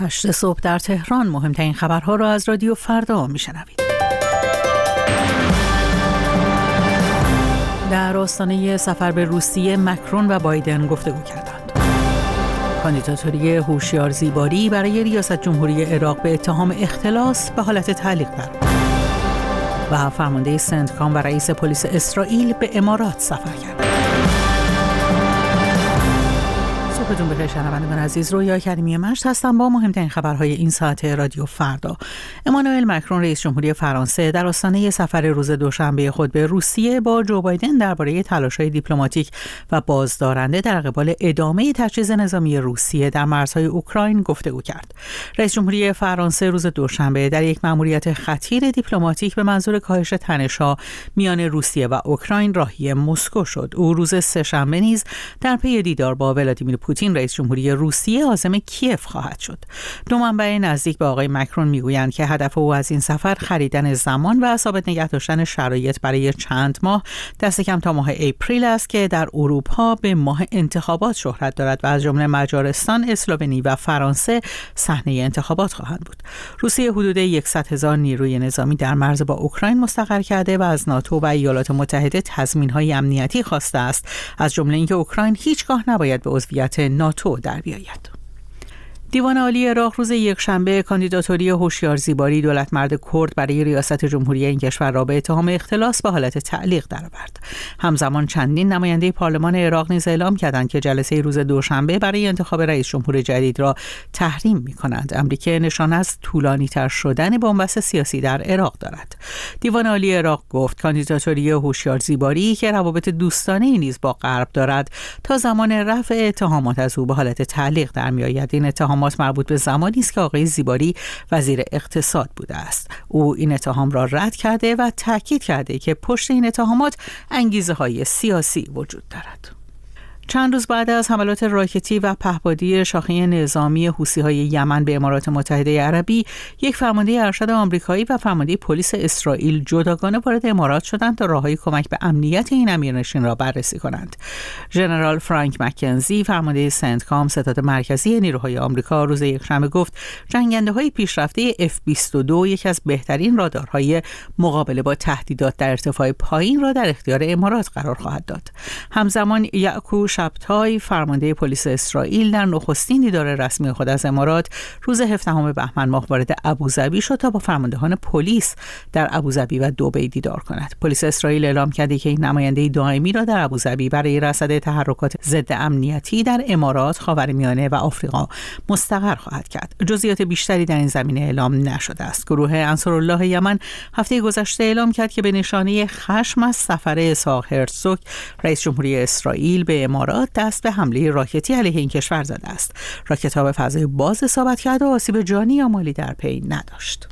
8 صبح در تهران. مهمترین خبرها را از رادیو فردا میشنوید. در آستانه سفر به روسیه مکرون و بایدن گفتگو کردند. کاندیداتوری هوشیار زیباری برای ریاست جمهوری عراق به اتهام اختلاس به حالت تعلیق درآمد و فرمانده سنتکام و رئیس پلیس اسرائیل به امارات سفر کردند. صبحتون بخیر شنوندگان عزیز. رویا کریمی مشت هستم با مهمترین خبرهای این ساعت رادیو فردا. امانوئل مکرون رئیس جمهوری فرانسه در آستانه سفر روز دوشنبه خود به روسیه با جو بایدن درباره تلاش‌های دیپلماتیک و بازدارنده در قبال ادامه تجهیز نظامی روسیه در مرزهای اوکراین گفتگو کرد. رئیس جمهوری فرانسه روز دوشنبه در یک مأموریت خطیر دیپلماتیک به منظور کاهش تنش‌ها میان روسیه و اوکراین راهی مسکو شد. او روز سه‌شنبه نیز در پی دیدار با ولادیمیر پوتین رئیس جمهوری روسیه عازم کیف خواهد شد. دو منبع نزدیک به آقای مکرون میگویند که هدف او از این سفر خریدن زمان و ثابت نگه داشتن شرایط برای چند ماه دست کم تا ماه اپریل است که در اروپا به ماه انتخابات شهرت دارد و از جمله مجارستان، اسلوونی و فرانسه صحنه انتخابات خواهند بود. روسیه حدود 100,000 نیروی نظامی در مرز با اوکراین مستقر کرده و از ناتو و ایالات متحده تضمین‌های امنیتی خواسته است، از جمله اینکه اوکراین هیچگاه نباید به عضویت ناتو در بیاید. دیوان عالی عراق روز یکشنبه کاندیداتوری هوشیار زیباری دولتمرد کرد برای ریاست جمهوری این کشور را به اتهام اختلاس به حالت تعلیق درآورد. همزمان چندین نماینده پارلمان عراق نیز اعلام کردند که جلسه روز دوشنبه برای انتخاب رئیس جمهور جدید را تحریم می‌کنند، امری که نشان از طولانی‌تر شدن بنبست سیاسی در عراق دارد. دیوان عالی عراق گفت کاندیداتوری هوشیار زیباری که روابط دوستانه‌ای نیز با غرب دارد تا زمان رفع اتهامات از او به حالت تعلیق درمی‌آید. این اتهامات مربوط به زمانی است که آقای زیباری وزیر اقتصاد بوده است. او این اتهام را رد کرده و تاکید کرده که پشت این اتهامات انگیزه‌های سیاسی وجود دارد. چند روز بعد از حملات راکتی و پهپادی شاخه نظامی حوثی‌های یمن به امارات متحده عربی، یک فرمانده ارشد آمریکایی و فرمانده پلیس اسرائیل جداگانه وارد امارات شدند تا راههای کمک به امنیت این امیرنشین را بررسی کنند. ژنرال فرانک مکنزی، فرمانده سنتکام، ستاد مرکزی نیروهای آمریکا، روز یکشنبه گفت جنگنده‌های پیشرفته F-22 یکی از بهترین رادارهای مقابله با تهدیدات در ارتفاع پایین را در اختیار امارات قرار خواهد داد. همزمان یعقوب شبتای، فرمانده پلیس اسرائیل، در نخستین دیدار رسمی خود از امارات روز 17 بهمن ماه وارد ابوظبی شد تا با فرماندهان پلیس در ابوظبی و دبی دیدار کند. پلیس اسرائیل اعلام کرده که این نماینده دائمی را در ابوظبی برای رصد تحرکات ضد امنیتی در امارات، خاورمیانه و آفریقا مستقر خواهد کرد. جزئیات بیشتری در این زمینه اعلام نشده است. گروه انصارالله یمن هفته گذشته اعلام کرد که به نشانه خشم از سفر اسحاق هرتزوگ، رئیس جمهوری اسرائیل، به امارات دست به حمله راکتی علیه این کشور زده است. راکت‌ها به فضای باز اصابت کرد و آسیب جانی یا مالی در پی نداشت.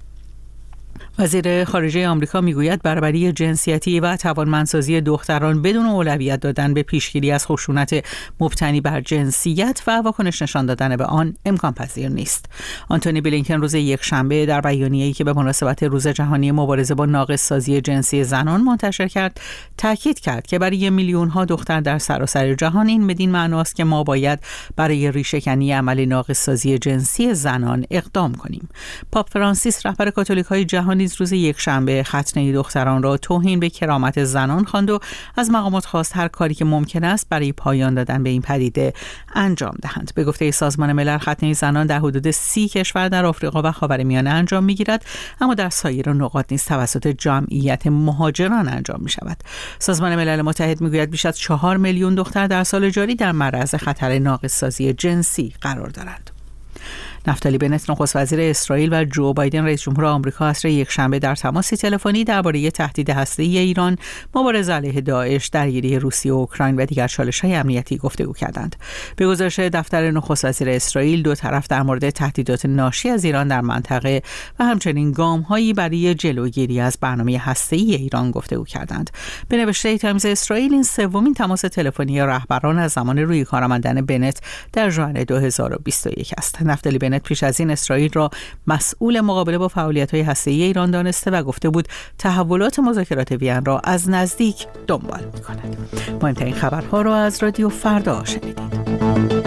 وزیر خارجه آمریکا میگوید برابری جنسیتی و توانمندسازی دختران بدون اولویت دادن به پیشگیری از خشونت مبتنی بر جنسیت و واکنش نشان دادن به آن امکان پذیر نیست. آنتونی بلینکن روز یکشنبه در بیانیه‌ای که به مناسبت روز جهانی مبارزه با ناقص‌سازی جنسی زنان منتشر کرد، تاکید کرد که برای میلیون‌ها دختر در سراسر جهان این بدین معناست که ما باید برای ریشه‌کنی عمل ناقص‌سازی جنسی زنان اقدام کنیم. پاپ فرانسیس، رهبر کاتولیک‌های جهانی، روز یکشنبه ختنه دختران را توهین به کرامت زنان خواند و از مقامات خواست هر کاری که ممکن است برای پایان دادن به این پدیده انجام دهند. به گفته سازمان ملل، ختنه زنان در حدود 30 کشور در آفریقا و خاورمیانه انجام می‌گیرد، اما در سایر نقاط نیز توسط جمعیت مهاجران انجام می‌شود. سازمان ملل متحد می‌گوید بیش از 4 میلیون دختر در سال جاری در معرض خطر ناقص‌سازی جنسی قرار دارند. نفتالی بنت، نخست وزیر اسرائیل، و جو بایدن، رئیس جمهور آمریکا، عصر یکشنبه در تماسی تلفنی درباره تهدید هسته‌ای ایران، مبارزه علیه داعش، درگیری روسیه و اوکراین و دیگر چالش‌های امنیتی گفتگو کردند. به گزارش دفتر نخست وزیر اسرائیل، دو طرف در مورد تهدیدات ناشی از ایران در منطقه و همچنین گام‌هایی برای جلوگیری از برنامه هسته‌ای ایران گفتگو کردند. به نوشته تایمز اسرائیل، این سومین تماس تلفنی رهبران از زمان روی کار آمدن بنت در ژوئن 2021 است. نفتالی بنت پیش از این اسرائیل را مسئول مقابله با فعالیت‌های هسته‌ای ایران دانسته و گفته بود تحولات مذاکرات وین را از نزدیک دنبال می‌کند. مهمترین خبرها را از رادیو فردا شنیدید.